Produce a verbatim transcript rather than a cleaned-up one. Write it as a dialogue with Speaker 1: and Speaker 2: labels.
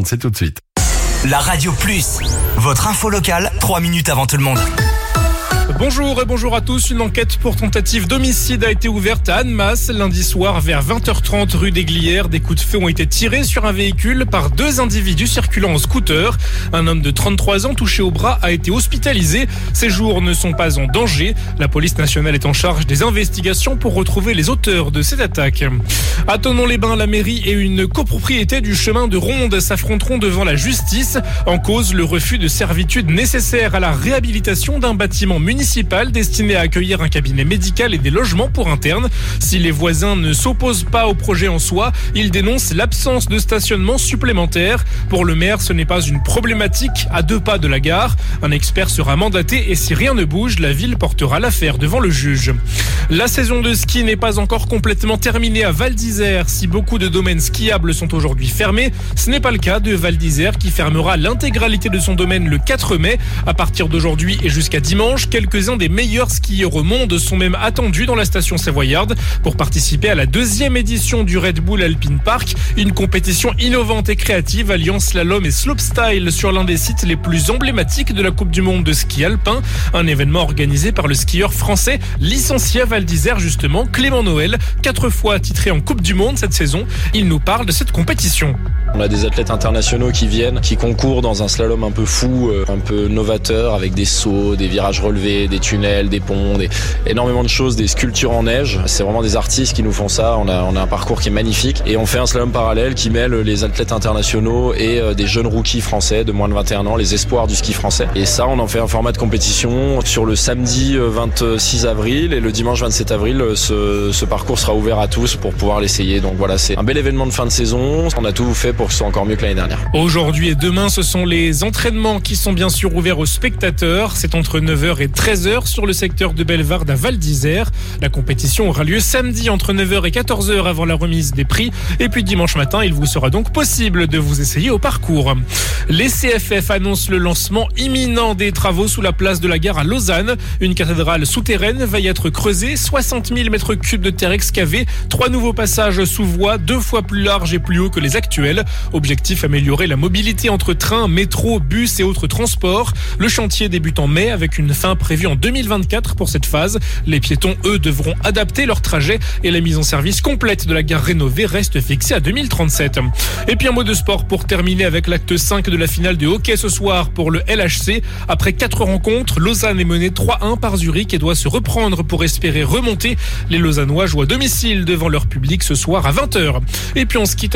Speaker 1: cinquante, c'est tout de suite.
Speaker 2: La Radio Plus, votre info locale, trois minutes avant tout le monde.
Speaker 3: Bonjour et bonjour à tous. Une enquête pour tentative d'homicide a été ouverte à Annemasse lundi soir vers vingt heures trente rue des Glières. Des coups de feu ont été tirés sur un véhicule par deux individus circulant en scooter. Un homme de trente-trois ans touché au bras a été hospitalisé. Ses jours ne sont pas en danger. La police nationale est en charge des investigations pour retrouver les auteurs de cette attaque. À Thonon-les-Bains, la mairie et une copropriété du chemin de Ronde s'affronteront devant la justice. En cause, le refus de servitude nécessaire à la réhabilitation d'un bâtiment municipal destiné à accueillir un cabinet médical et des logements pour internes. Si les voisins ne s'opposent pas au projet en soi, ils dénoncent l'absence de stationnement supplémentaire. Pour le maire, ce n'est pas une problématique à deux pas de la gare. Un expert sera mandaté et si rien ne bouge, la ville portera l'affaire devant le juge. La saison de ski n'est pas encore complètement terminée à Val d'Isère. Si beaucoup de domaines skiables sont aujourd'hui fermés, ce n'est pas le cas de Val d'Isère qui fermera l'intégralité de son domaine le quatre mai. À partir d'aujourd'hui et jusqu'à dimanche, quelques-uns des meilleurs skieurs au monde sont même attendus dans la station Savoyarde pour participer à la deuxième édition du Red Bull Alpine Park, une compétition innovante et créative alliant slalom et slopestyle sur l'un des sites les plus emblématiques de la Coupe du Monde de ski alpin, un événement organisé par le skieur français licencié à Val d'Isère justement, Clément Noël, quatre fois titré en Coupe du Monde cette saison. Il nous parle de cette compétition.
Speaker 4: On a des athlètes internationaux qui viennent, qui concourent dans un slalom un peu fou, un peu novateur, avec des sauts, des virages relevés, des tunnels, des ponts, des... énormément de choses, des sculptures en neige. C'est vraiment des artistes qui nous font ça. On a, on a un parcours qui est magnifique. Et on fait un slalom parallèle qui mêle les athlètes internationaux et des jeunes rookies français de moins de vingt et un ans, les espoirs du ski français. Et ça, on en fait un format de compétition sur le samedi vingt-six avril et le dimanche vingt-sept avril. Ce, ce parcours sera ouvert à tous pour pouvoir l'essayer. Donc voilà, c'est un bel événement de fin de saison. On a tout fait pour que ce soit encore mieux que l'année dernière.
Speaker 3: Aujourd'hui et demain, ce sont les entraînements qui sont bien sûr ouverts aux spectateurs. C'est entre neuf heures et treize heures sur le secteur de Bellevarde à Val d'Isère. La compétition aura lieu samedi entre neuf heures et quatorze heures avant la remise des prix. Et puis dimanche matin, il vous sera donc possible de vous essayer au parcours. Les C F F annoncent le lancement imminent des travaux sous la place de la Gare à Lausanne. Une cathédrale souterraine va y être creusée, soixante mille mètres cubes de terre excavés, trois nouveaux passages sous voie, deux fois plus larges et plus hauts que les actuels. Objectif, améliorer la mobilité entre trains, métro, bus et autres transports. Le chantier débute en mai avec une fin prévue en deux mille vingt-quatre pour cette phase. Les piétons, eux, devront adapter leur trajet et la mise en service complète de la gare rénovée reste fixée à deux mille trente-sept. Et puis un mot de sport pour terminer avec l'acte cinq de la finale de hockey ce soir pour le L H C. Après quatre rencontres, Lausanne est menée trois un par Zurich et doit se reprendre pour espérer remonter. Les Lausannois jouent à domicile devant leur public ce soir à vingt heures. Et puis on se quitte